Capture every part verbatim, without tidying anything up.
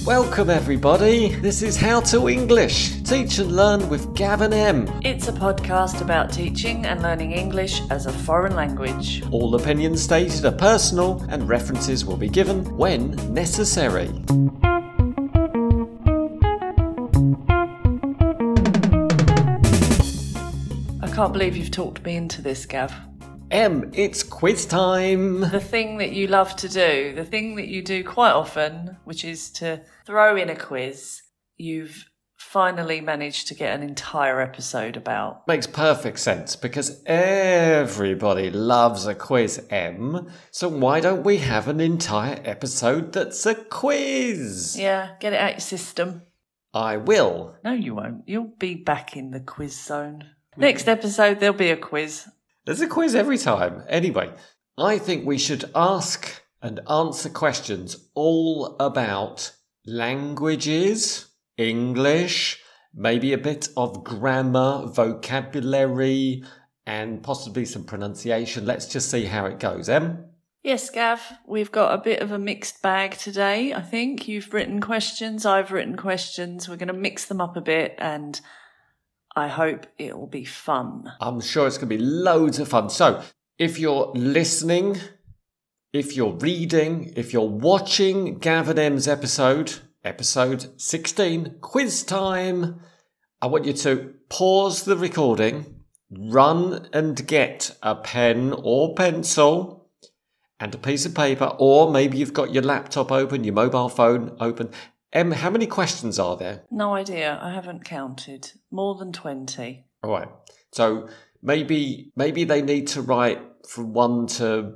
Welcome everybody, this is How to English, Teach and Learn with Gavin M. It's a podcast about teaching and learning English as a foreign language. All opinions stated are personal and references will be given when necessary. I can't believe you've talked me into this, Gav. Em, it's quiz time. The thing that you love to do, the thing that you do quite often, which is to throw in a quiz, you've finally managed to get an entire episode about. Makes perfect sense because everybody loves a quiz, Em. So why don't we have an entire episode that's a quiz? Yeah, get it out your system. I will. No, you won't. You'll be back in the quiz zone. Next episode, there'll be a quiz. There's a quiz every time. Anyway, I think we should ask and answer questions all about languages, English, maybe a bit of grammar, vocabulary, and possibly some pronunciation. Let's just see how it goes, Em? Yes, Gav, we've got a bit of a mixed bag today, I think. You've written questions, I've written questions. We're going to mix them up a bit and I hope it will be fun. I'm sure it's going to be loads of fun. So, if you're listening, if you're reading, if you're watching Gavin M's episode, episode sixteen, quiz time, I want you to pause the recording, run and get a pen or pencil and a piece of paper, or maybe you've got your laptop open, your mobile phone open. Em, how many questions are there? No idea. I haven't counted. More than twenty. All right. So maybe maybe they need to write from one to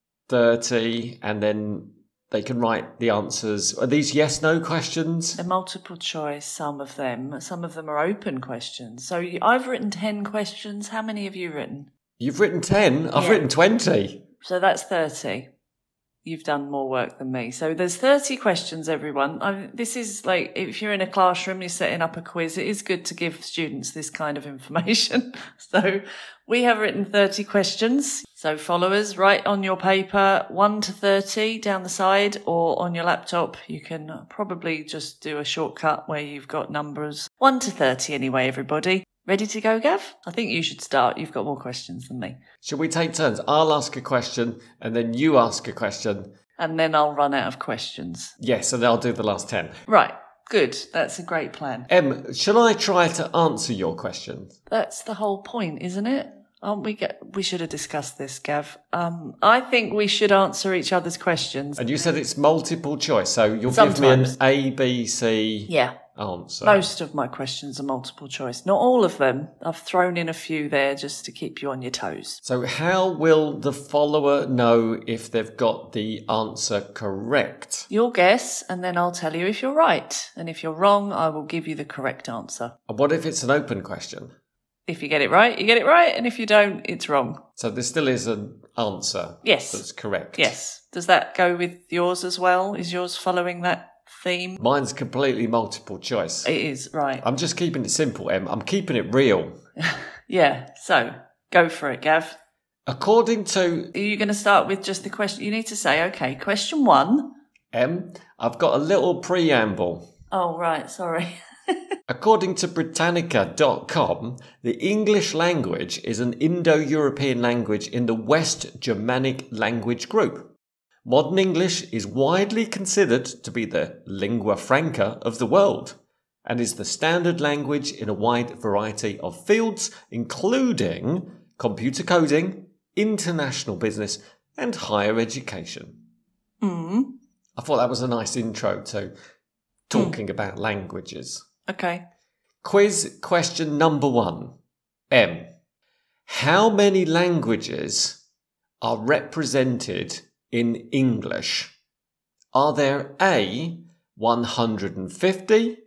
thirty and then they can write the answers. Are these yes-no questions? They're multiple choice, some of them. Some of them are open questions. So I've written ten questions. How many have you written? You've written ten. I've Yeah. written twenty. So that's thirty. You've done more work than me. So there's thirty questions, everyone. I, this is like, if you're in a classroom, you're setting up a quiz, it is good to give students this kind of information. So we have written thirty questions. So followers, write on your paper one to thirty down the side, or on your laptop, you can probably just do a shortcut where you've got numbers one to thirty anyway, everybody. Ready to go, Gav? I think you should start. You've got more questions than me. Should we take turns? I'll ask a question and then you ask a question. And then I'll run out of questions. Yes, and I'll do the last ten. Right. Good. That's a great plan. Em, shall I try to answer your question? That's the whole point, isn't it? Aren't we get, we should have discussed this, Gav. Um, I think we should answer each other's questions. And you said it's multiple choice, so you'll Sometimes. give me an A, B, C Yeah. answer. Most of my questions are multiple choice. Not all of them. I've thrown in a few there just to keep you on your toes. So how will the follower know if they've got the answer correct? You'll guess, and then I'll tell you if you're right. And if you're wrong, I will give you the correct answer. And what if it's an open question? If you get it right, you get it right. And if you don't, it's wrong. So there still is an answer Yes. that's correct? Yes. Does that go with yours as well? Is yours following that theme? Mine's completely multiple choice. It is, right. I'm just keeping it simple, Em. I'm keeping it real. Yeah, so go for it, Gav. According to Are you going to start with just the question? You need to say, okay, question one. Em, I've got a little preamble. Oh, right, sorry. According to Britannica dot com, the English language is an Indo-European language in the West Germanic language group. Modern English is widely considered to be the lingua franca of the world and is the standard language in a wide variety of fields, including computer coding, international business, and higher education. Mm. I thought that was a nice intro to talking mm. about languages. Okay. Quiz question number one. M. How many languages are represented in English? Are there A, one hundred fifty,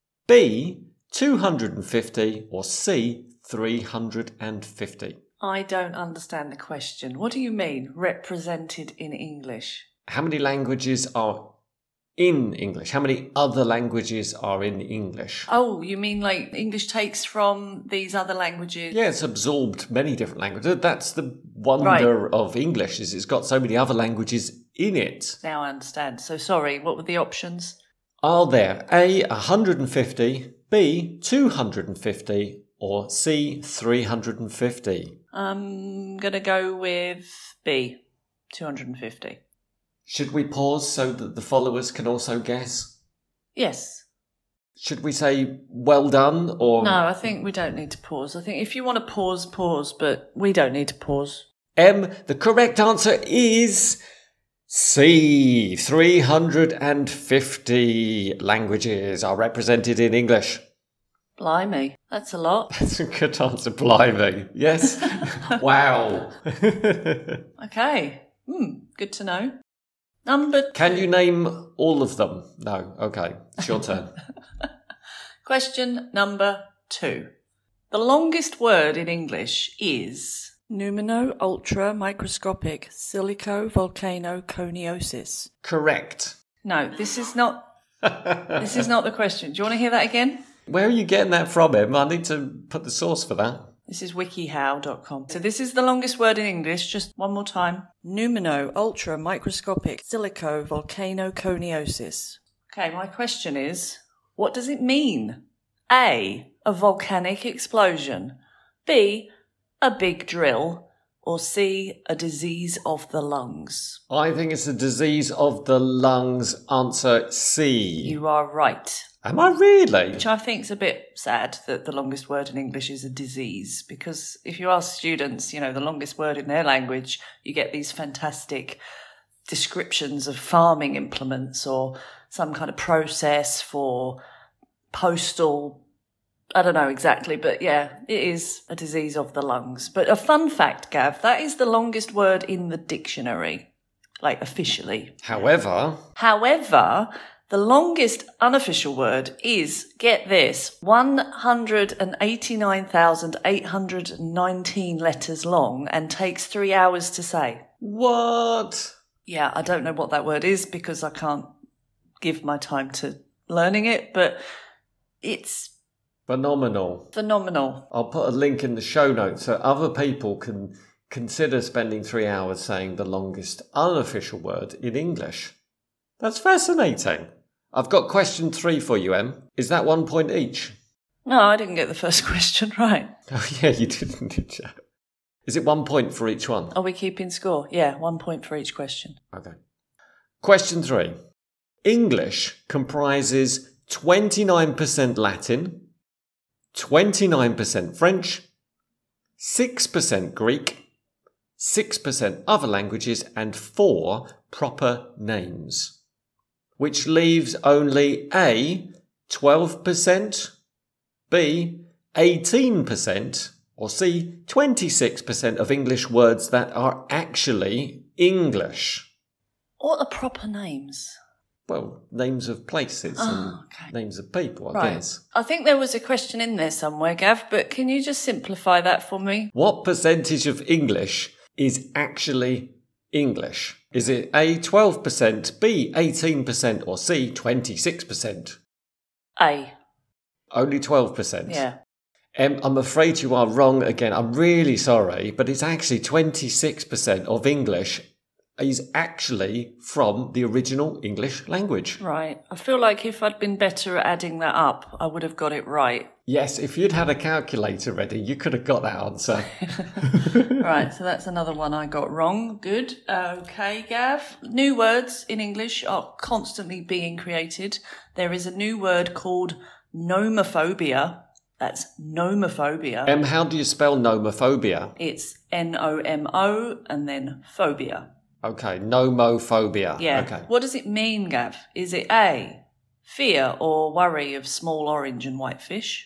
B, two hundred fifty, or C, three hundred fifty? I don't understand the question. What do you mean, represented in English? How many languages are in English? How many other languages are in English? Oh, you mean like English takes from these other languages? Yeah, it's absorbed many different languages. That's the wonder right. of English, is it's got so many other languages in it. Now I understand. So sorry, what were the options? Are there A, one hundred fifty, B, two hundred fifty, or C, three hundred fifty? I'm going to go with B, two hundred fifty. Should we pause so that the followers can also guess? Yes. Should we say well done or... No, I think we don't need to pause. I think if you want to pause, pause, but we don't need to pause. M, the correct answer is C. three hundred fifty languages are represented in English. Blimey, that's a lot. That's a good answer, blimey. Yes. Wow. Okay. Hmm, good to know. Number two. Can you name all of them? No. Okay. It's your turn. Question number two. The longest word in English is numino ultra microscopic silico volcano coniosis. Correct. No, this is not this is not the question. Do you want to hear that again? Where are you getting that from, Em? I need to put the source for that. This is wikihow dot com. So this is the longest word in English. Just one more time. Numino ultra microscopic silico volcano coniosis. Okay, my question is, what does it mean? A, a volcanic explosion. B, a big drill. Or C, a disease of the lungs. I think it's a disease of the lungs. Answer C. You are right. Am I really? Which I think is a bit sad that the longest word in English is a disease, because if you ask students, you know, the longest word in their language, you get these fantastic descriptions of farming implements or some kind of process for postal, I don't know exactly, but yeah, it is a disease of the lungs. But a fun fact, Gav, that is the longest word in the dictionary, like officially. However... However... the longest unofficial word is, get this, one hundred eighty-nine thousand eight hundred nineteen letters long and takes three hours to say. What? Yeah, I don't know what that word is because I can't give my time to learning it, but it's... phenomenal. Phenomenal. I'll put a link in the show notes so other people can consider spending three hours saying the longest unofficial word in English. That's fascinating. I've got question three for you, Em. Is that one point each? No, I didn't get the first question right. Oh, yeah, you didn't, did you? Is it one point for each one? Are we keeping score? Yeah, one point for each question. Okay. Question three. English comprises twenty-nine percent Latin, twenty-nine percent French, six percent Greek, six percent other languages, and four proper names, which leaves only A, twelve percent, B, eighteen percent, or C, twenty-six percent of English words that are actually English. What are proper names? Well, names of places Oh, and okay. names of people, I Right. guess. I think there was a question in there somewhere, Gav, but can you just simplify that for me? What percentage of English is actually English? Is it A, twelve percent, B, eighteen percent, or C, twenty-six percent? A. Only twelve percent? Yeah. Um, I'm afraid you are wrong again. I'm really sorry, but it's actually twenty-six percent of English is actually from the original English language. Right. I feel like if I'd been better at adding that up, I would have got it right. Yes, if you'd had a calculator ready, you could have got that answer. Right, so that's another one I got wrong. Good. Okay, Gav. New words in English are constantly being created. There is a new word called nomophobia. That's nomophobia. Um, how do you spell nomophobia? It's N O M O and then phobia. Okay, nomophobia. Yeah. Okay. What does it mean, Gav? Is it A, fear or worry of small orange and white fish?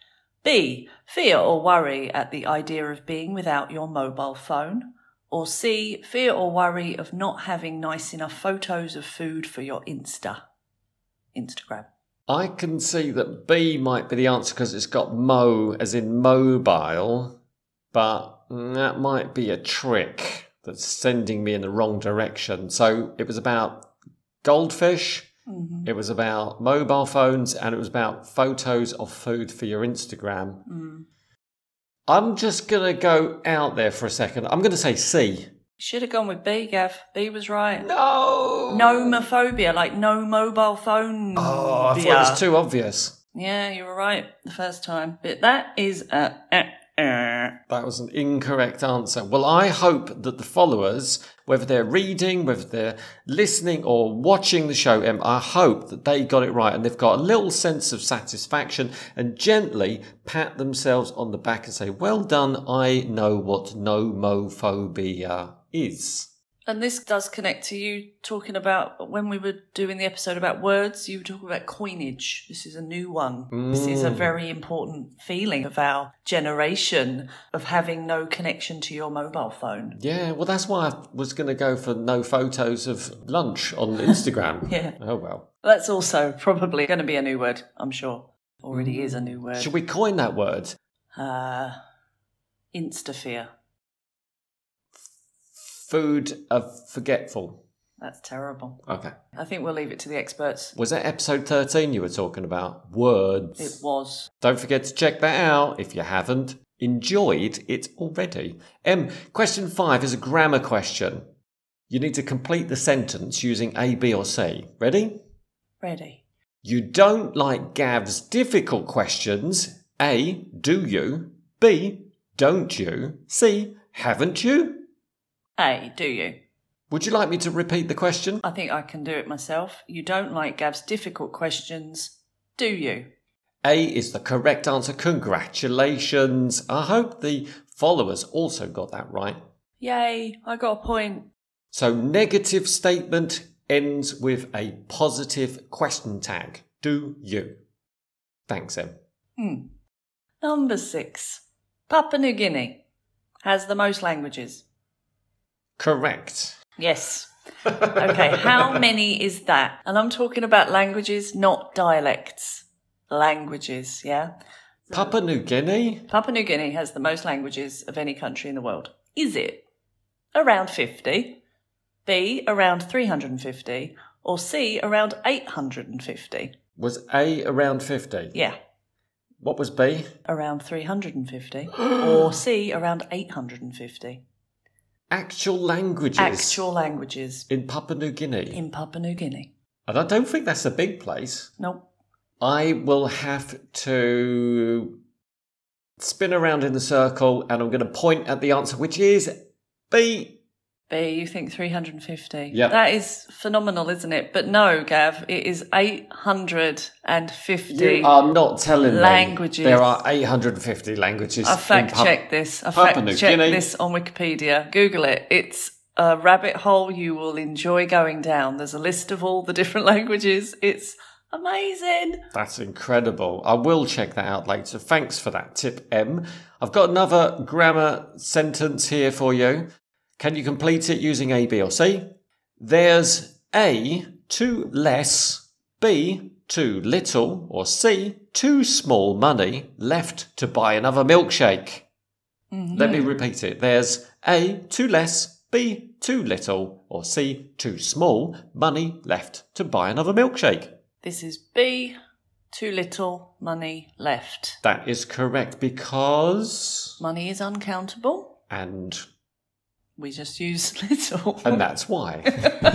B, fear or worry at the idea of being without your mobile phone? Or C, fear or worry of not having nice enough photos of food for your Insta, Instagram? I can see that B might be the answer because it's got mo as in mobile, but that might be a trick that's sending me in the wrong direction. So it was about goldfish, mm-hmm. It was about mobile phones, and it was about photos of food for your Instagram. Mm. I'm just going to go out there for a second. I'm going to say C. Should have gone with B, Gav. B was right. No! Nomophobia, like no mobile phone. Oh, I thought it was too obvious. Yeah, you were right the first time. But that is a... Uh, uh. That was an incorrect answer. Well, I hope that the followers, whether they're reading, whether they're listening or watching the show, Em, I hope that they got it right and they've got a little sense of satisfaction and gently pat themselves on the back and say, well done, I know what nomophobia is. And this does connect to you talking about, when we were doing the episode about words, you were talking about coinage. This is a new one. Mm. This is a very important feeling of our generation of having no connection to your mobile phone. Yeah, well, that's why I was going to go for no photos of lunch on Instagram. Yeah. Oh, well. That's also probably going to be a new word, I'm sure. Already mm. is a new word. Should we coin that word? Uh, Instafear. Food of forgetful. That's terrible. Okay. I think we'll leave it to the experts. Was that episode thirteen you were talking about? Words. It was. Don't forget to check that out if you haven't enjoyed it already. Em, question five is a grammar question. You need to complete the sentence using A, B or C. Ready? Ready. You don't like Gav's difficult questions. A, do you? B, don't you? C, haven't you? A, do you? Would you like me to repeat the question? I think I can do it myself. You don't like Gav's difficult questions, do you? A is the correct answer. Congratulations. I hope the followers also got that right. Yay, I got a point. So negative statement ends with a positive question tag. Do you? Thanks, Em. Hmm. Number six. Papua New Guinea has the most languages. Correct. Yes. Okay, how many is that? And I'm talking about languages, not dialects. Languages, yeah? Papua New Guinea? Papua New Guinea has the most languages of any country in the world. Is it around fifty, B, around three hundred fifty, or C, around eight hundred fifty? Was A around fifty? Yeah. What was B? Around three hundred fifty, or C, around eight hundred fifty. Actual languages? Actual languages. In Papua New Guinea? In Papua New Guinea. And I don't think that's a big place. Nope. I will have to spin around in the circle and I'm going to point at the answer, which is B. B, you think three hundred fifty? Yeah. That is phenomenal, isn't it? But no, Gav, it is eight hundred fifty. You are not telling languages. me there are eight hundred fifty languages. I fact checked this. I fact checked this on Wikipedia. Google it. It's a rabbit hole you will enjoy going down. There's a list of all the different languages. It's amazing. That's incredible. I will check that out later. Thanks for that tip, Em. I've got another grammar sentence here for you. Can you complete it using A, B or C? There's A, too less, B, too little, or C, too small money left to buy another milkshake. Mm-hmm. Let me repeat it. There's A, too less, B, too little, or C, too small money left to buy another milkshake. This is B, too little money left. That is correct because... money is uncountable. And... we just use little. And that's why.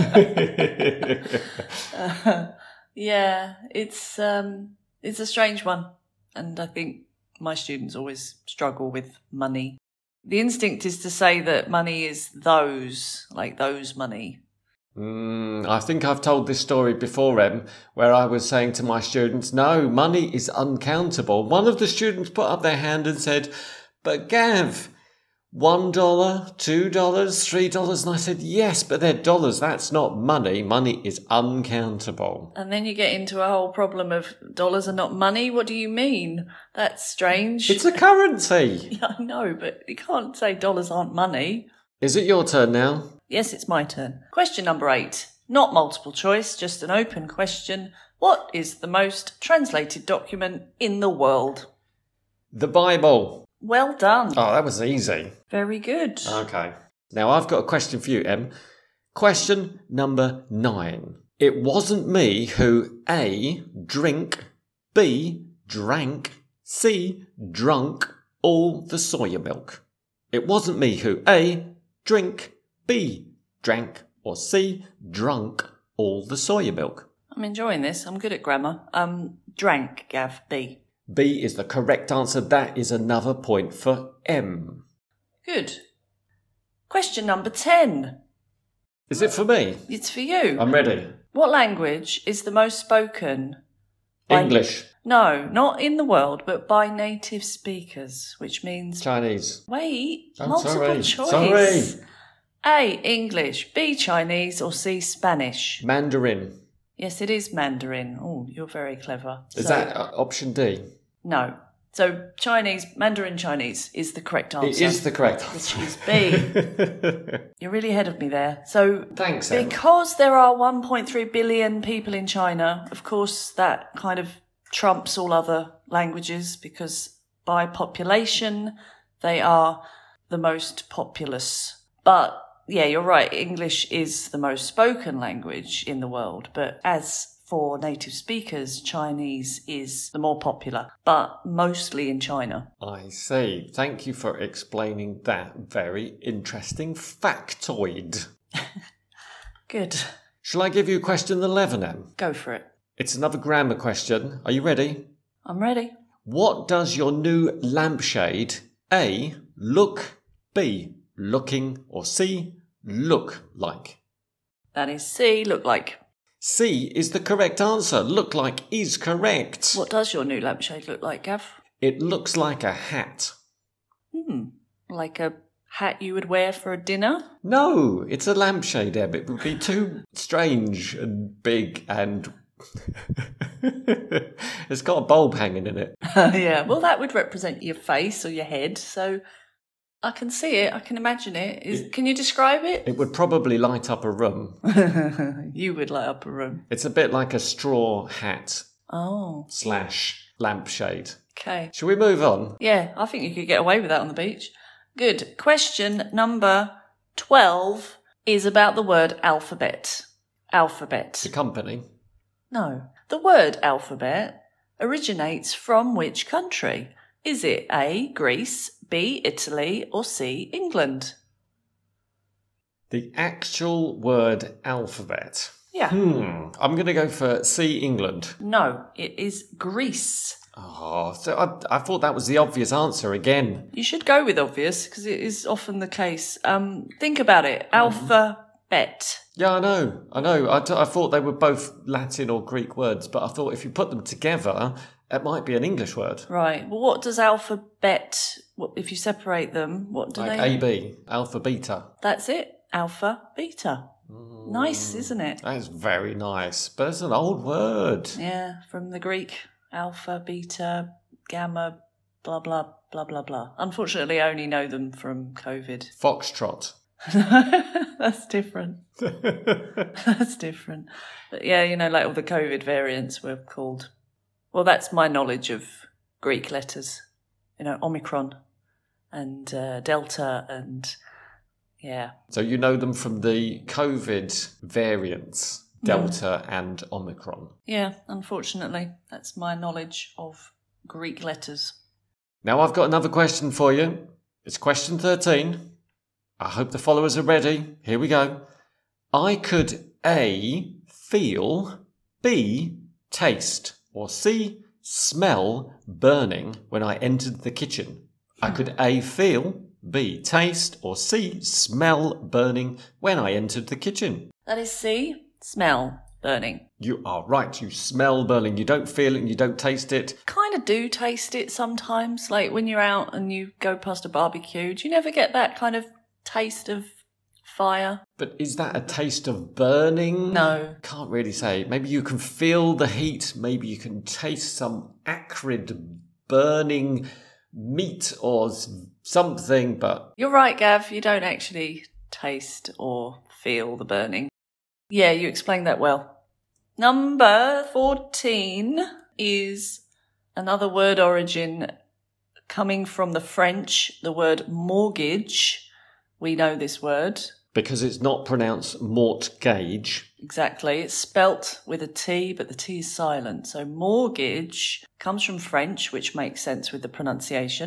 uh, yeah, it's um, it's a strange one. And I think my students always struggle with money. The instinct is to say that money is those, like those money. Mm, I think I've told this story before, Em, where I was saying to my students, no, money is uncountable. One of the students put up their hand and said, but Gav... One dollar, two dollars, three dollars, and I said, yes, but they're dollars. That's not money. Money is uncountable. And then you get into a whole problem of dollars are not money. What do you mean? That's strange. It's a currency. Yeah, I know, but you can't say dollars aren't money. Is it your turn now? Yes, it's my turn. Question number eight. Not multiple choice, just an open question. What is the most translated document in the world? The Bible. Well done. Oh, that was easy. Very good. Okay. Now, I've got a question for you, Em. Question number nine. It wasn't me who A, drink, B, drank, C, drunk all the soya milk. It wasn't me who A, drink, B, drank, or C, drunk all the soya milk? I'm enjoying this. I'm good at grammar. Um, drank, Gav, B. B is the correct answer. That is another point for M. Good. Question number ten. Is it for me? It's for you. I'm ready. What language is the most spoken? by- English. No, not in the world, but by native speakers, which means... Chinese. Wait, I'm multiple sorry. choice. Sorry. A, English, B, Chinese, or C, Spanish? Mandarin. Yes, it is Mandarin. Oh, you're very clever. Is So- that uh, option D? No. So Chinese, Mandarin Chinese is the correct answer. It is the correct answer. Which is B. You're really ahead of me there. So Thanks, Em. because there are one point three billion people in China, of course that kind of trumps all other languages because by population they are the most populous. But yeah, you're right. English is the most spoken language in the world. But as for native speakers, Chinese is the more popular, but mostly in China. I see. Thank you for explaining that very interesting factoid. Good. Shall I give you question eleven, Em? Go for it. It's another grammar question. Are you ready? I'm ready. What does your new lampshade A, look, B, looking, or C, look like? That is C, look like. C is the correct answer. Look like is correct. What does your new lampshade look like, Gav? It looks like a hat. Hmm. Like a hat you would wear for a dinner? No, it's a lampshade, Eb. It would be too strange and big and... It's got a bulb hanging in it. Yeah, well, that would represent your face or your head, so I can see it, I can imagine it. Is, It- can you describe it? It would probably light up a room. You would light up a room. It's a bit like a straw hat Oh, slash lampshade. okay. Shall we move on? Yeah, I think you could get away with that on the beach. Good. Question number twelve is about the word alphabet. Alphabet. The company. No. The word alphabet originates from which country? Is it A, Greece, B, Italy, or C, England? The actual word alphabet. Yeah. Hmm. I'm going to go for C, England. No, it is Greece. Oh, so I, I thought that was the obvious answer again. You should go with obvious because it is often the case. Um, think about it. Alphabet. Yeah, I know. I know. I, t- I thought they were both Latin or Greek words, but I thought if you put them together, it might be an English word. Right. Well, what does alphabet, what, if you separate them, what do Like they... A B, alpha, beta. That's it. Alpha, beta. Mm. Nice, isn't it? That is very nice, but it's an old word. Yeah, from the Greek. Alpha, beta, gamma, blah, blah, blah, blah, blah. Unfortunately, I only know them from COVID. Foxtrot. That's different. That's different. But yeah, you know, like all the COVID variants were called. Well, that's my knowledge of Greek letters. You know, Omicron and uh, Delta and yeah. So you know them from the COVID variants, Delta and Omicron. Yeah, unfortunately, that's my knowledge of Greek letters. Now I've got another question for you. It's question thirteen. I hope the followers are ready. Here we go. I could A, feel, B, taste, or C, smell burning when I entered the kitchen. I could A, feel, B, taste, or C, smell burning when I entered the kitchen. That is C, smell burning. You are right. You smell burning. You don't feel it and you don't taste it. Kind of do taste it sometimes, like when you're out and you go past a barbecue. Do you never get that kind of taste of fire? But is that a taste of burning? No. Can't really say. Maybe you can feel the heat. Maybe you can taste some acrid burning meat or s- something, but You're right, Gav. You don't actually taste or feel the burning. Yeah, you explained that well. Number fourteen is another word origin coming from the French, the word mortgage. We know this word. because it's not pronounced mortgage. Exactly. It's spelt with a T, but the T is silent. So mortgage comes from French, which makes sense with the pronunciation.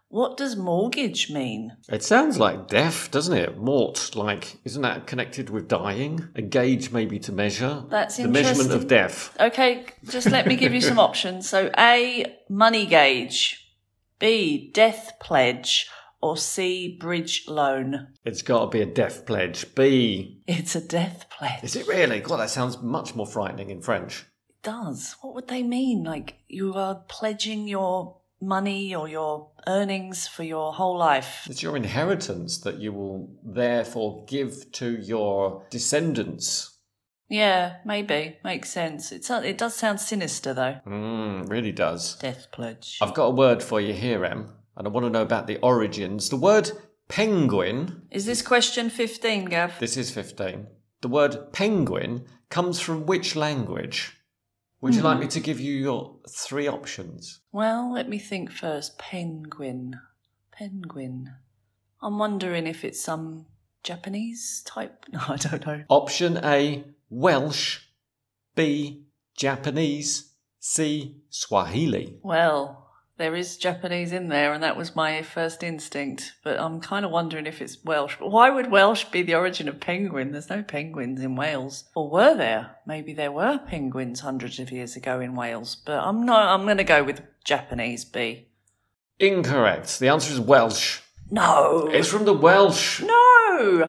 What does mortgage mean? It sounds like death, doesn't it? Mort, like, isn't that connected with dying? A gauge maybe to measure? That's the interesting. measurement of death. Okay, just let me give you some options. So A, money gauge. B, death pledge. Or C, bridge loan. It's got to be a death pledge. B. It's a death pledge. Is it really? God, that sounds much more frightening in French. It does. What would they mean? Like you are pledging your money or your earnings for your whole life. It's your inheritance that you will therefore give to your descendants. Yeah, maybe. Makes sense. It's, it does sound sinister, though. Mm, really does. Death pledge. I've got a word for you here, Em, and I want to know about the origins. The word penguin... Is this question fifteen, Gav? This is fifteen. The word penguin comes from which language? Would you Hmm. like me to give you your three options? Well, let me think first. Penguin. Penguin. I'm wondering if it's some Japanese type. No, I don't know. Option A, Welsh. B, Japanese. C, Swahili. Well, there is Japanese in there, and that was my first instinct. But I'm kind of wondering if it's Welsh. But why would Welsh be the origin of penguin? There's no penguins in Wales. Or were there? Maybe there were penguins hundreds of years ago in Wales. But I'm not. I'm going to go with Japanese. B. Incorrect. The answer is Welsh. No. It's from the Welsh. No.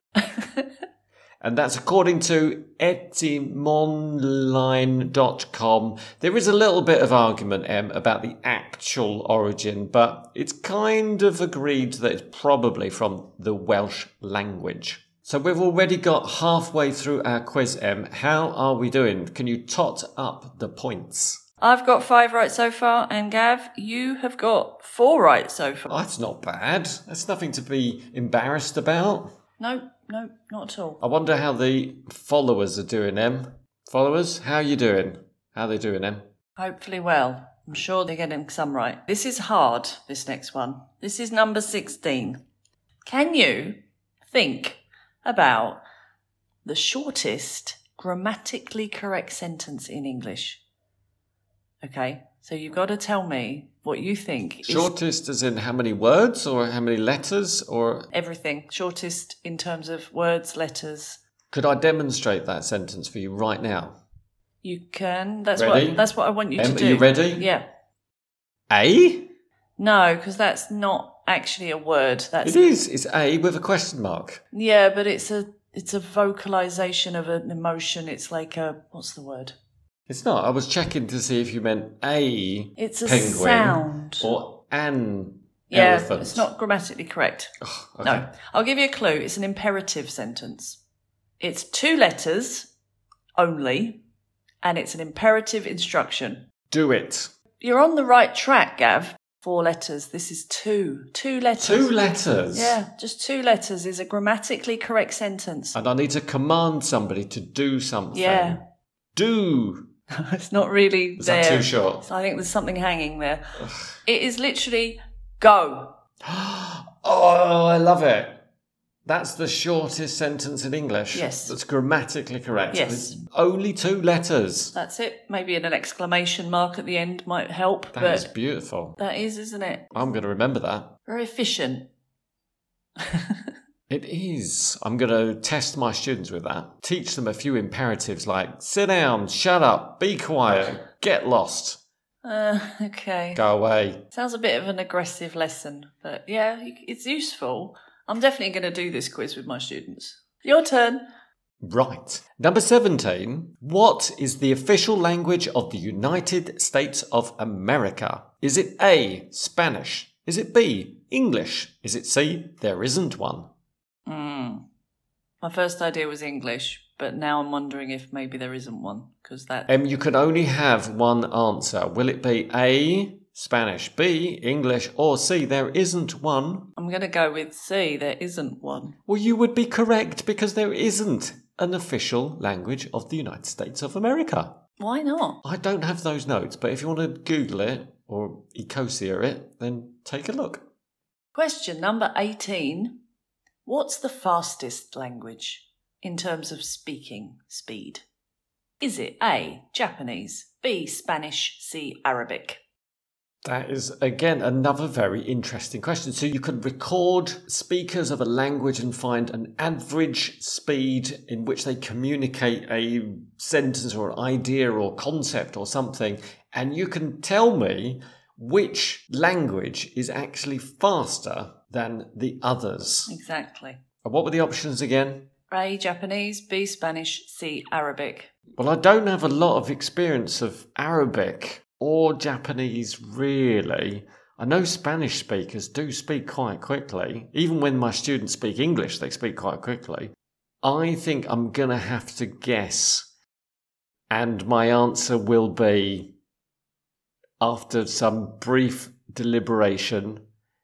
And that's according to etymonline dot com. There is a little bit of argument, Em, about the actual origin, but it's kind of agreed that it's probably from the Welsh language. So we've already got halfway through our quiz, Em. How are we doing? Can you tot up the points? I've got five right so far, and Gav, you have got four right so far. Oh, that's not bad. That's nothing to be embarrassed about. No, no, not at all. I wonder how the followers are doing, Em. Followers, how are you doing? How are they doing, Em? Hopefully well. I'm sure they're getting some right. This is hard, this next one. This is number sixteen. Can you think about the shortest grammatically correct sentence in English? Okay, so you've got to tell me what you think is Shortest as in how many words or how many letters, or everything. Shortest in terms of words, letters. could I demonstrate that sentence for you right now? You can. That's Ready? what that's what I want you Em, to are do. you ready? Yeah. A? No, because that's not actually a word. That's It is. It's A with a question mark. yeah, but it's a it's a vocalization of an emotion. It's like a what's the word? It's not. I was checking to see if you meant a It's a penguin sound. or an Yeah, elephant. it's not grammatically correct. Ugh, okay. No, I'll give you a clue. It's an imperative sentence. It's two letters only, and it's an imperative instruction. Do it. You're on the right track, Gav. Four letters. This is two. Two letters. Two letters. Yeah, just two letters is a grammatically correct sentence. And I need to command somebody to do something. Yeah. Do. It's not really Is there. that too short? So I think there's something hanging there. It is literally go. Oh, I love it. That's the shortest sentence in English. Yes. That's grammatically correct. Yes. It's only two letters. That's it. Maybe an exclamation mark at the end might help. That but is beautiful. that is, isn't it? I'm going to remember that. Very efficient. It is. I'm going to test my students with that. Teach them a few imperatives like sit down, shut up, be quiet, get lost, Uh, okay. go away. Sounds a bit of an aggressive lesson, but yeah, it's useful. I'm definitely going to do this quiz with my students. Your turn. Right. Number seventeen. What is the official language of the United States of America? Is it A, Spanish? Is it B, English? Is it C, there isn't one? Mm. My first idea was English, but now I'm wondering if maybe there isn't one, because that... Um, you can only have one answer. Will it be A, Spanish, B, English, or C, there isn't one? I'm going to go with C, there isn't one. Well, you would be correct because there isn't an official language of the United States of America. Why not? I don't have those notes, but if you want to Google it or Ecosia it, then take a look. Question number eighteen. What's the fastest language in terms of speaking speed? Is it A, Japanese, B, Spanish, C, Arabic? That is, again, another very interesting question. So you could record speakers of a language and find an average speed in which they communicate a sentence or an idea or concept or something, and you can tell me which language is actually faster than the others. Exactly. And what were the options again? A, Japanese, B, Spanish, C, Arabic. Well, I don't have a lot of experience of Arabic or Japanese, really. I know Spanish speakers do speak quite quickly. Even when my students speak English, they speak quite quickly. I think I'm going to have to guess. And my answer will be, after some brief deliberation,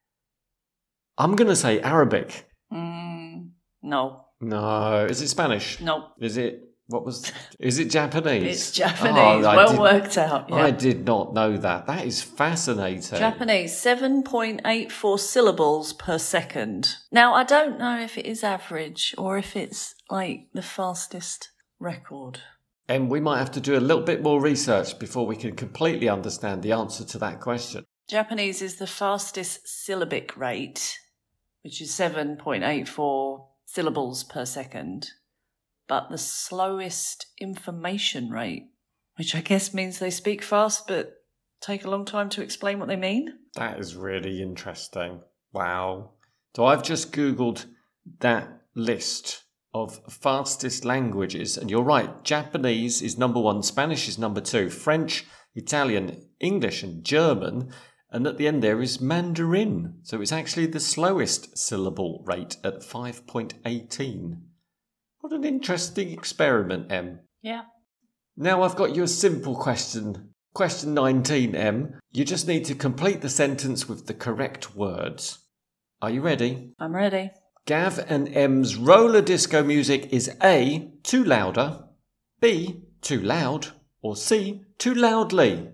I'm going to say Arabic. Mm, no. No. Is it Spanish? No. Is it... What was... Is it Japanese? It's Japanese. Oh, well did, worked out. Yeah. I did not know that. That is fascinating. Japanese, seven point eight four syllables per second. Now, I don't know if it is average or if it's like the fastest record. And we might have to do a little bit more research before we can completely understand the answer to that question. Japanese is the fastest syllabic rate, which is seven point eight four syllables per second. But the slowest information rate, which I guess means they speak fast but take a long time to explain what they mean. That is really interesting. Wow. So I've just Googled that list of fastest languages, and you're right, Japanese is number one, Spanish is number two, French, Italian, English and German, and at the end there is Mandarin. So it's actually the slowest syllable rate at five point one eight. What an interesting experiment, Em. Yeah. Now I've got you a simple question. Question nineteen, Em. You just need to complete the sentence with the correct words. Are you ready? I'm ready. Gav and Em's roller disco music is A, too louder, B, too loud, or C, too loudly.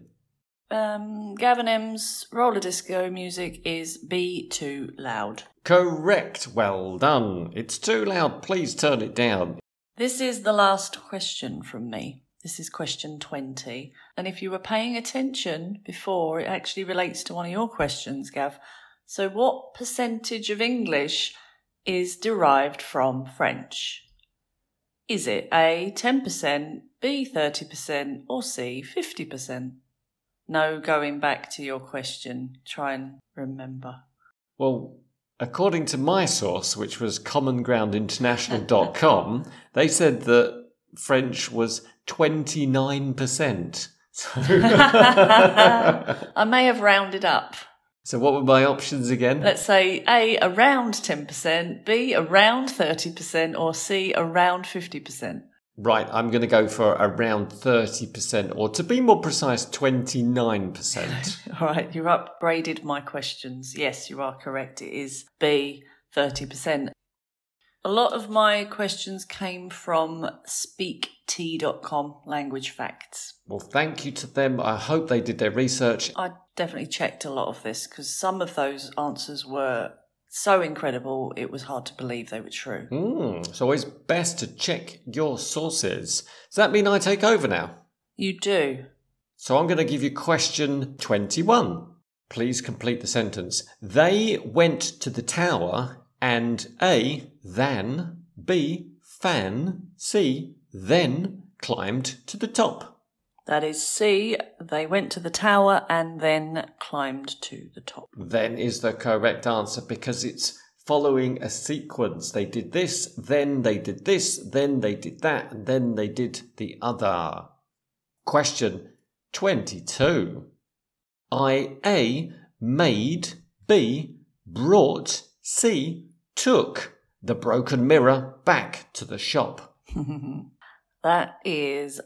Um, Gavin M's roller disco music is B, too loud. Correct. Well done. It's too loud. Please turn it down. This is the last question from me. This is question twenty. And if you were paying attention before, it actually relates to one of your questions, Gav. So what percentage of English is derived from French? Is it A, ten percent, B, thirty percent, or C, fifty percent? No, going back to your question. Try and remember. Well, according to my source, which was common ground international dot com, they said that French was twenty-nine percent. So I may have rounded up. So what were my options again? Let's say A, around ten percent, B, around thirty percent, or C, around fifty percent. Right, I'm going to go for around thirty percent, or to be more precise, twenty-nine percent. All right, you've upgraded my questions. Yes, you are correct. It is B, thirty percent. A lot of my questions came from speak t dot com, language facts. Well, thank you to them. I hope they did their research. I definitely checked a lot of this because some of those answers were so incredible, it was hard to believe they were true. Mm, it's always best to check your sources. Does that mean I take over now? You do. So I'm going to give you question twenty-one. Please complete the sentence. They went to the tower and A, than, B, fan, C, then climbed to the top. That is C, they went to the tower and then climbed to the top. Then is the correct answer because it's following a sequence. They did this, then they did this, then they did that, and then they did the other. Question twenty-two. I, A, made, B, brought, C, took the broken mirror back to the shop. That is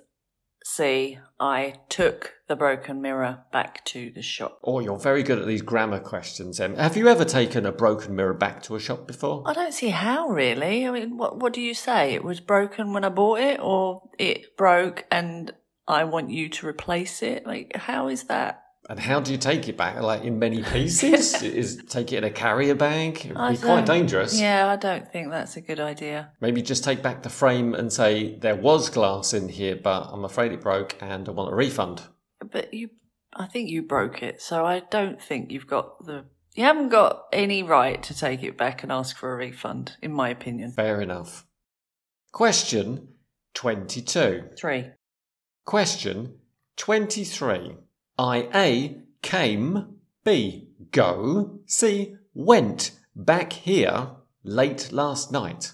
C, I took the broken mirror back to the shop. Oh, you're very good at these grammar questions, Em. Have you ever taken a broken mirror back to a shop before? I don't see how, really. I mean, what what do you say? It was broken when I bought it, or it broke and I want you to replace it? Like, how is that? And how do you take it back? Like in many pieces? Is take it in a carrier bag? It would be quite dangerous. Yeah, I don't think that's a good idea. Maybe just take back the frame and say, there was glass in here, but I'm afraid it broke and I want a refund. But you I think you broke it, so I don't think you've got the... You haven't got any right to take it back and ask for a refund, in my opinion. Fair enough. Question twenty-two. Three. Question twenty-three. I A. Came. B. Go. C. Went back here late last night.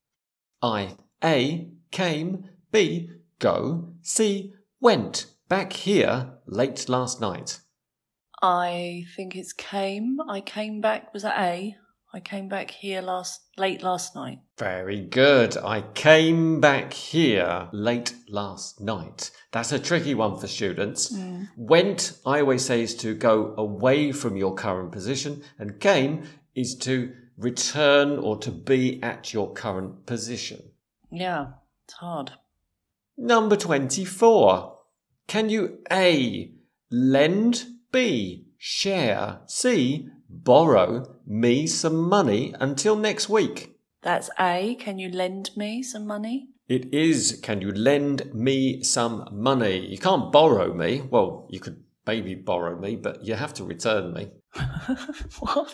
I A. Came. B. Go. C. Went back here late last night. I think it's came. I came back. Was that A? I came back here last late last night. Very good. I came back here late last night. That's a tricky one for students. Mm. Went, I always say, is to go away from your current position, and came is to return or to be at your current position. Yeah, it's hard. Number twenty-four. Can you A. lend, B. share, C. borrow me some money until next week? That's A. Can you lend me some money? It is, can you lend me some money? You can't borrow me. Well, you could maybe borrow me, but you have to return me. What?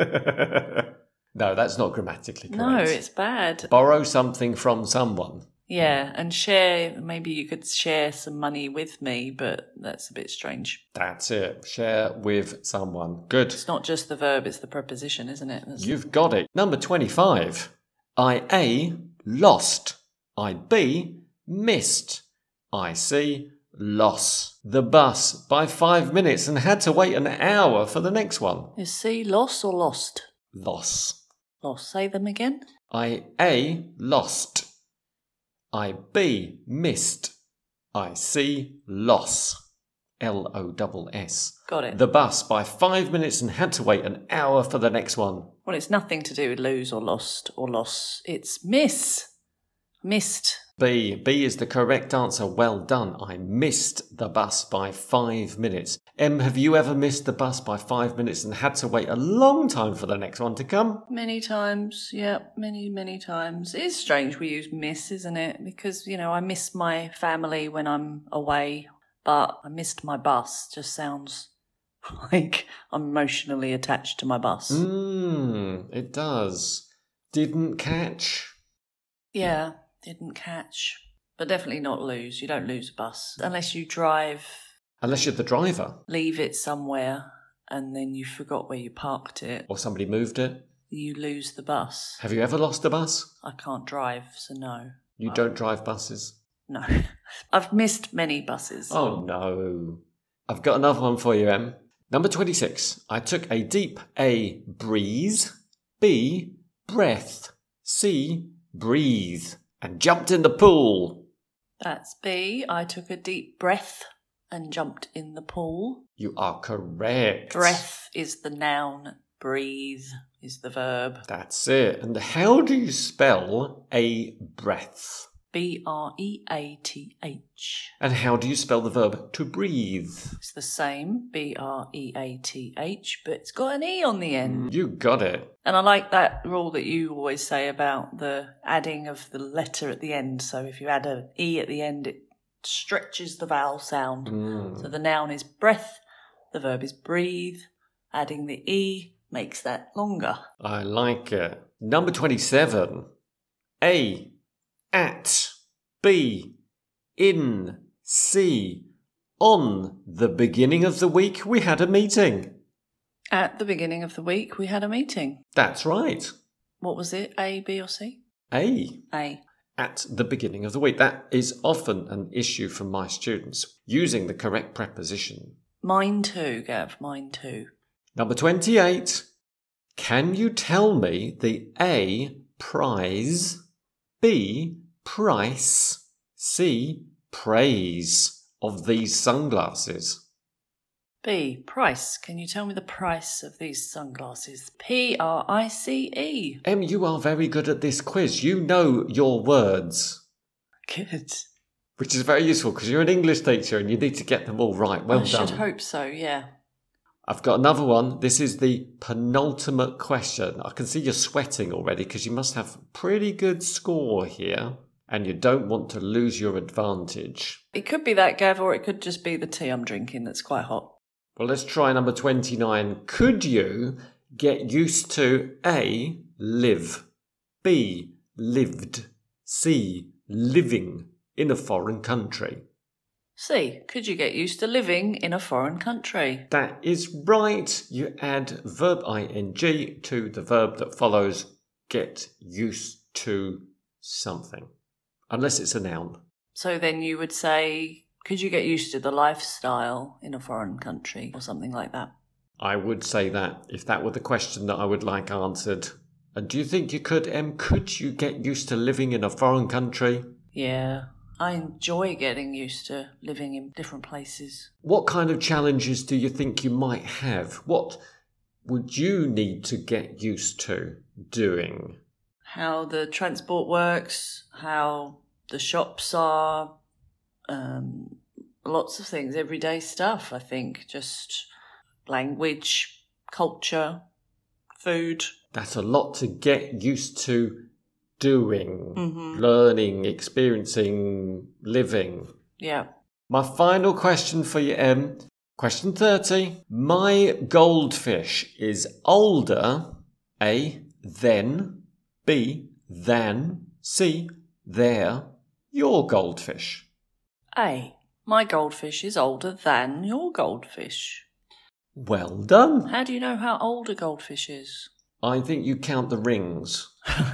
No, that's not grammatically correct. No, it's bad. Borrow something from someone. Yeah, and share, maybe you could share some money with me, but that's a bit strange. That's it. Share with someone. Good. It's not just the verb, it's the preposition, isn't it? That's... You've got it. Number twenty-five. I A. lost. I B. missed. I C. loss the bus by five minutes and had to wait an hour for the next one. Is C loss or lost? Loss. Loss. Say them again. I A. lost. I B. missed. I C. loss. L O S S. Got it. The bus by five minutes and had to wait an hour for the next one. Well, it's nothing to do with lose or lost or loss. It's miss. Missed. B. B is the correct answer. Well done. I missed the bus by five minutes. Em, have you ever missed the bus by five minutes and had to wait a long time for the next one to come? Many times, yeah, many, many times. It is strange we use miss, isn't it? Because, you know, I miss my family when I'm away, but I missed my bus. Just sounds like I'm emotionally attached to my bus. Mmm, it does. Didn't catch? Yeah, didn't catch. But definitely not lose. You don't lose a bus. Unless you drive... Unless you're the driver. Leave it somewhere and then you forgot where you parked it. Or somebody moved it. You lose the bus. Have you ever lost a bus? I can't drive, so no. You I... don't drive buses? No. I've missed many buses. Oh, no. I've got another one for you, Em. Number twenty-six. I took a deep A. breeze, B. breath, C. breathe, and jumped in the pool. That's B. I took a deep breath and jumped in the pool. You are correct. Breath is the noun. Breathe is the verb. That's it. And how do you spell a breath? B R E A T H. And how do you spell the verb to breathe? It's the same, B R E A T H, but it's got an E on the end. You got it. And I like that rule that you always say about the adding of the letter at the end. So if you add an E at the end, it stretches the vowel sound. Mm. So the noun is breath, the verb is breathe. Adding the E makes that longer. I like it. Number twenty-seven. A. At. B. In. C. On the beginning of the week, we had a meeting. At the beginning of the week, we had a meeting. That's right. What was it? A, B, or C? A. A. At the beginning of the week. That is often an issue from my students, using the correct preposition. Mine too, Gav. Mine too. Number twenty-eight. Can you tell me the A. prize, B. price, C. praise of these sunglasses? B. Price. Can you tell me the price of these sunglasses? P R I C E. Em, you are very good at this quiz. You know your words. Good. Which is very useful because you're an English teacher and you need to get them all right. Well I done. I should hope so, yeah. I've got another one. This is the penultimate question. I can see you're sweating already because you must have a pretty good score here. and you don't want to lose your advantage. It could be that, Gav, or it could just be the tea I'm drinking that's quite hot. Well, let's try number twenty-nine. Could you get used to A, live, B, lived, C, living in a foreign country? C, could you get used to living in a foreign country? That is right. You add verb ing to the verb that follows get used to something, unless it's a noun. So then you would say, could you get used to the lifestyle in a foreign country or something like that? I would say that if that were the question that I would like answered. And do you think you could, Em? Could you get used to living in a foreign country? Yeah, I enjoy getting used to living in different places. What kind of challenges do you think you might have? What would you need to get used to doing? How the transport works, how the shops are, um, lots of things, everyday stuff, I think. Just language, culture, food. That's a lot to get used to doing, Mm-hmm. learning, experiencing, living. Yeah. My final question for you, Em. Question thirty. My goldfish is older, A, than, B, than, C, their, your goldfish. A, my goldfish is older than your goldfish. Well done. How do you know how old a goldfish is? I think you count the rings.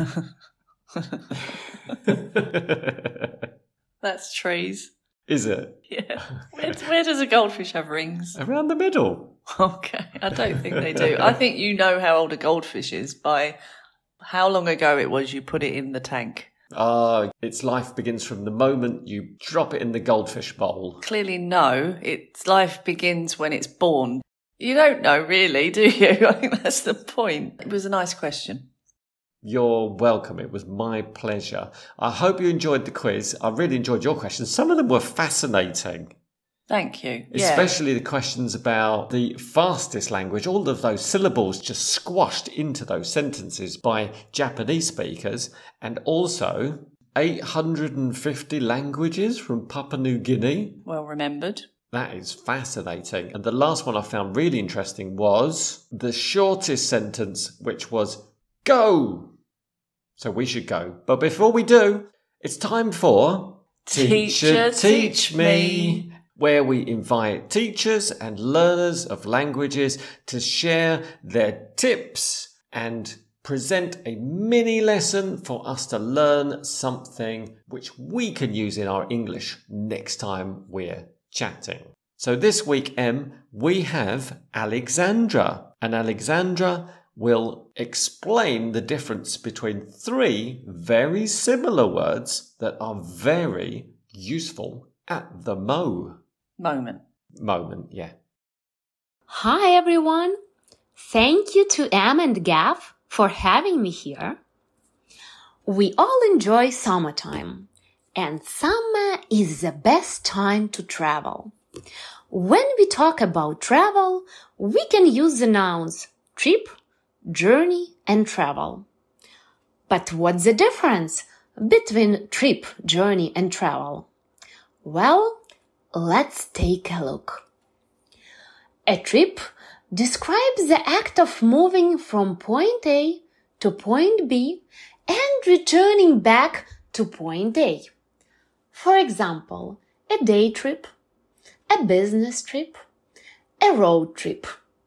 That's trees. Is it? Yeah. Where, where does a goldfish have rings? Around the middle. Okay, I don't think they do. I think you know how old a goldfish is by how long ago it was you put it in the tank. Ah, uh, its life begins from the moment you drop it in the goldfish bowl. Clearly no, its life begins when it's born. You don't know really, do you? I think that's the point. It was a nice question. You're welcome. It was my pleasure. I hope you enjoyed the quiz. I really enjoyed your questions. Some of them were fascinating. Thank you. Especially yeah. the questions about the fastest language, all of those syllables just squashed into those sentences by Japanese speakers, and also eight hundred fifty languages from Papua New Guinea. Well remembered. That is fascinating. And the last one I found really interesting was the shortest sentence, which was go. So we should go. But before we do, it's time for Teacher, Teacher Teach Teach Me, where we invite teachers and learners of languages to share their tips and present a mini lesson for us to learn something which we can use in our English next time we're chatting. So this week, Em, we have Alexandra, and Alexandra will explain the difference between three very similar words that are very useful at the mo moment. Moment, yeah. Hi everyone. Thank you to Em and Gav for having me here. We all enjoy summertime, and summer is the best time to travel. When we talk about travel, we can use the nouns trip, journey, and travel. But what's the difference between trip, journey, and travel? Well, let's take a look. A trip describes the act of moving from point A to point B and returning back to point A. For example, a day trip, a business trip, a road trip.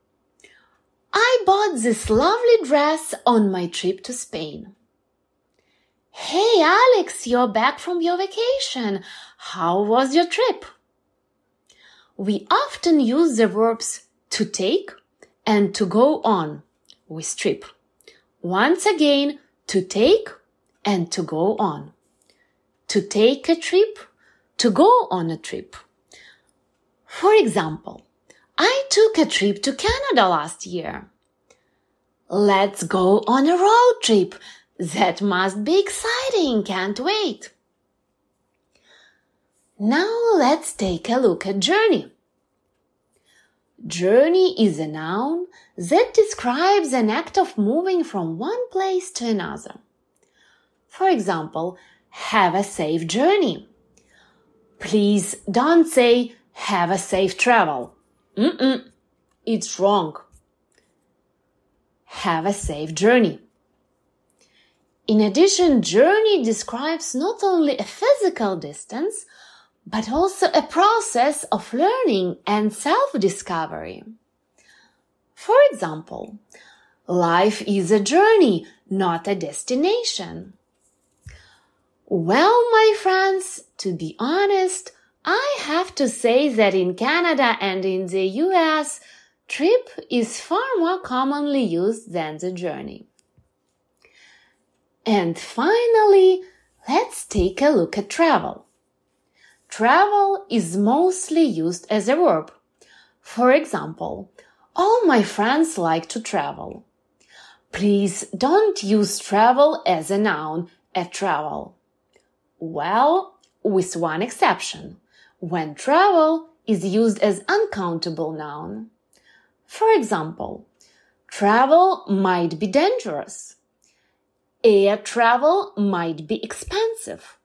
I bought this lovely dress on my trip to Spain. Hey Alex, you're back from your vacation. How was your trip? We often use the verbs to take and to go on with trip. Once again, to take and to go on. To take a trip, to go on a trip. For example, I took a trip to Canada last year. Let's go on a road trip. That must be exciting. Can't wait. Now let's take a look at journey. Journey is a noun that describes an act of moving from one place to another. For example, have a safe journey. Please don't say have a safe travel. Mm-mm, it's wrong. Have a safe journey. In addition, journey describes not only a physical distance, but also a process of learning and self-discovery. For example, life is a journey, not a destination. Well, my friends, to be honest, I have to say that in Canada and in the U S, trip is far more commonly used than the journey. And finally, let's take a look at travel. Travel is mostly used as a verb. For example, all my friends like to travel. Please don't use travel as a noun at travel. Well, with one exception, when travel is used as uncountable noun. For example, travel might be dangerous. Air travel might be expensive.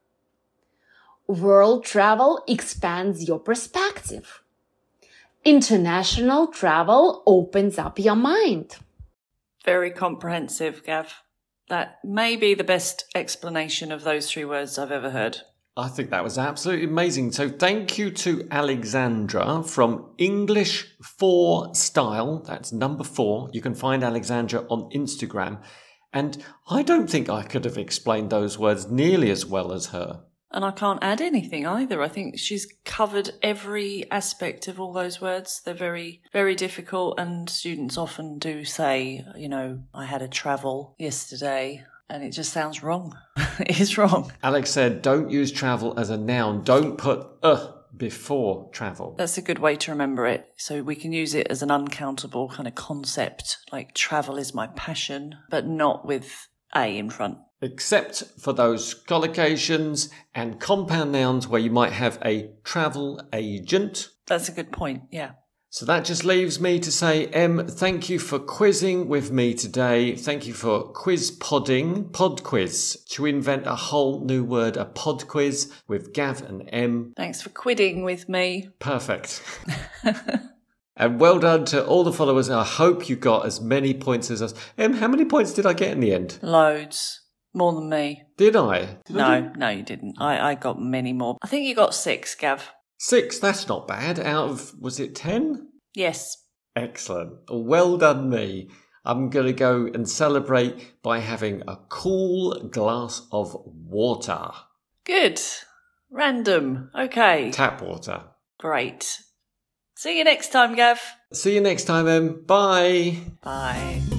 World travel expands your perspective. International travel opens up your mind. Very comprehensive, Gav. That may be the best explanation of those three words I've ever heard. I think that was absolutely amazing. So thank you to Alexandra from English four Style. That's number four. You can find Alexandra on Instagram. And I don't think I could have explained those words nearly as well as her. And I can't add anything either. I think she's covered every aspect of all those words. They're very, very difficult, and students often do say, you know, I had a travel yesterday, and it just sounds wrong. It is wrong. Alex said, don't use travel as a noun. Don't put uh before travel. That's a good way to remember it. So we can use it as an uncountable kind of concept, like travel is my passion, but not with a in front. Except for those collocations and compound nouns where you might have a travel agent. That's a good point, yeah. So that just leaves me to say, Em, thank you for quizzing with me today. Thank you for quiz podding, pod quiz, to invent a whole new word, a pod quiz with Gav and Em. Thanks for quidding with me. Perfect. And well done to all the followers. I hope you got as many points as us. Em, how many points did I get in the end? Loads. More than me. Did I? Did no, I do... no, you didn't. I, I got many more. I think you got six, Gav. Six? That's not bad. Out of, was it ten? Yes. Excellent. Well done me. I'm going to go and celebrate by having a cool glass of water. Good. Random. Okay. Tap water. Great. See you next time, Gav. See you next time, Em. Bye. Bye.